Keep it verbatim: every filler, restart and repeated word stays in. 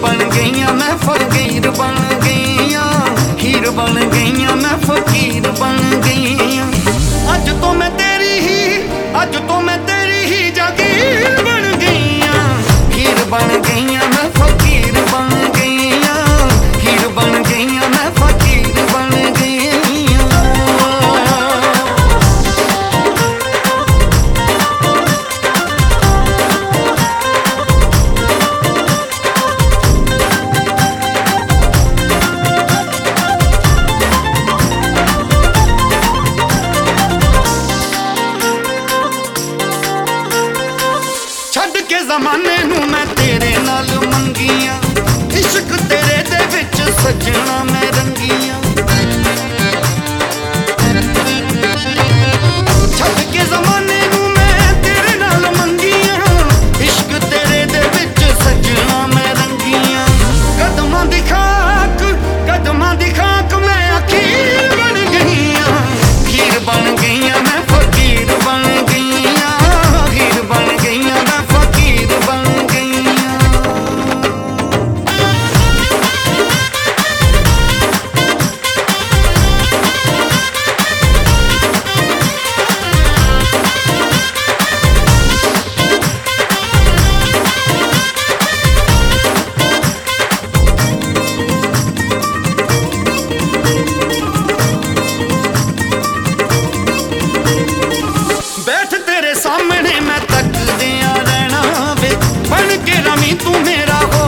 बन गईया मैं फकीर बन गईया, हीर बन गईया मैं फकीर बन गईया। अज तो मैं तेरी ही अज तो मैं तेरी ही जागीर बन गईया, हीर बन गईया मैं फकीर बन गईया, हीर बन गईया मैं फकीर बन गईया। छड्ड के ज़माने नू मैं तेरे नाल मंगिया, इश्क तेरे दे विच सजना मैं रंगिया। छड्ड के ज़माने नू मैं तेरे नाल मंगिया, इश्क तेरे दे विच सजना मैं रंगिया। कदमां दी खाक कदमां दी खाक मैं अखीर बन गईया, हीर बन गईया मैं फकीर बन गईया, हीर बन गईया मैं फकीर बन गईया। बैठ तेरे सामने मैं तकदिया रहना वे, बन के रमी तू मेरा हो